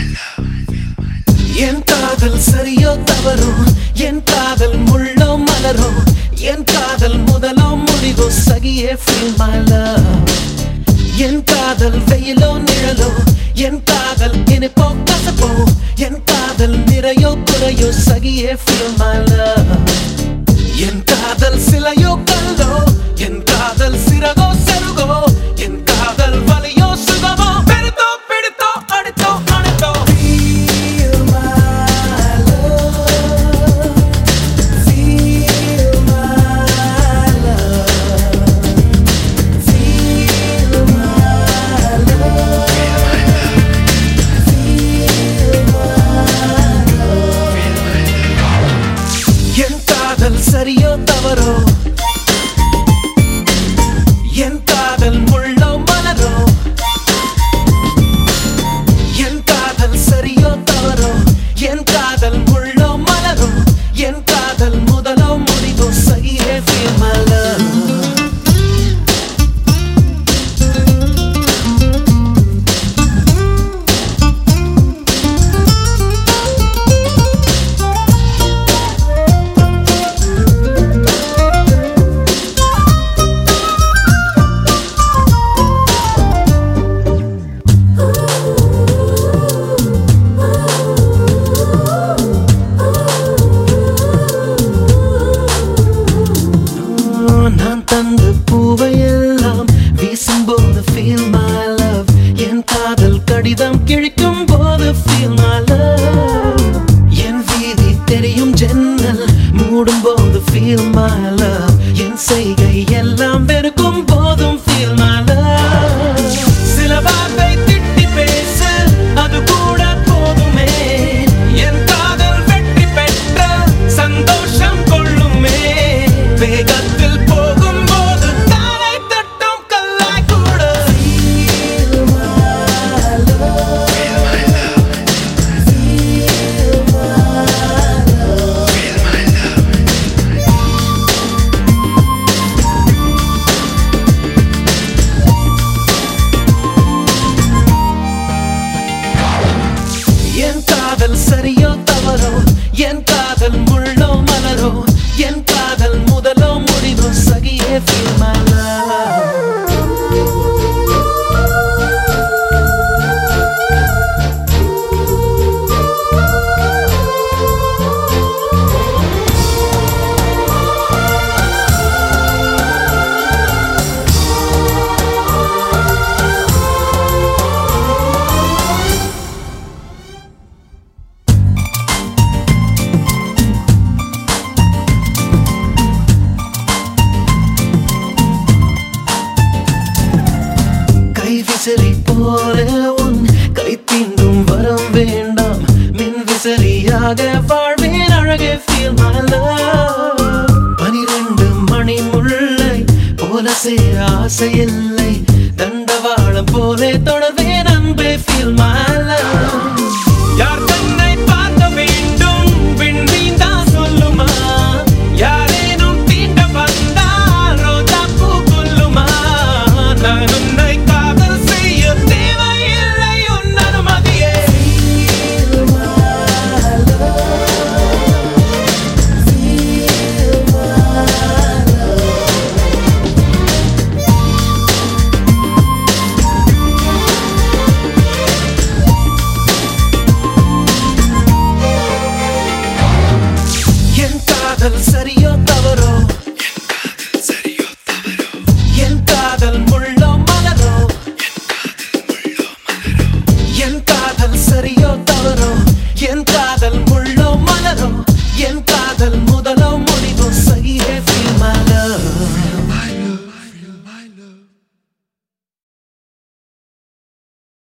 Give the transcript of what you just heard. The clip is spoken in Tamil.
என் காதல் சரியோ தவறோ, என் காதல் முள்ளோ மலரோ, என் காதல் முதலோ முடிவோ, சகியே feel my love. என் காதல் வெயிலோ நிழலோ, என் காதல் இனிப்போ கசப்போ, என் காதல் நிறையோ குறையோ, சகியே feel my love. என் காதல் சிலையோ கல்லோ, என் காதல் சிறகோ செருகோ, என் காதல் வலியோ சுகமோ, பெருத்தோ பிடித்தோ அடித்தோ அணைத்தோ, சரியோ தவறோ, என் காதல் முள்ளோ மலரோ, என் காதல் சரியோ தவறோ, என் காதல் முள்ளோ மலரோ, என் காதல் முதலோ முடிவோ, சகியே feel my love. நான் தந்த பூவையெல்லாம் வீசும்போது feel my love. என் காதல் கடிதம் கிழிக்கும் போது feel my love. என் வீதி தெரியும் ஜன்னல் மூடும் போது feel my love. என் செய்கை எல்லாம் வெறுக்கும் போதும் feel my love. சில வார்த்தை திட்டி பேச அது கூட போதுமே, என் காதல் வெற்றி பெற்ற சந்தோஷம் கொள்ளுமே. வேகத்தில் போகும்போது தாரை தட்டும் கல்லாய் கூட feel my love. Feel my love. Feel my love. Feel my love. என் காதல் சரியோ தவறோ, என் காதல் முள்ளோ மலரோ, என் காதல் முதலோ முடிவோ, சகியே feel my love. விசிறி போல உன் கை தீண்டும் வரம் வேண்டாம், மின் விசிறியாக வாழ்வேன் அழகே feel my love. 12 மணி முல்லை போல சேர ஆசை இல்லை, தண்டவாளம் போல தொடர்வேன் அன்பே feel my love. யார் தன்னை பார்க்க வேண்டும் விண்மீன் தான் சொல்லுமா, யாரேனும் தீண்ட வந்தால் ரோஜா பூ கொல்லுமா. நான் உன்னை சரியோ தவறோ, என் காதல் முள்ளோ மலரோ, என் காதல் சரியோ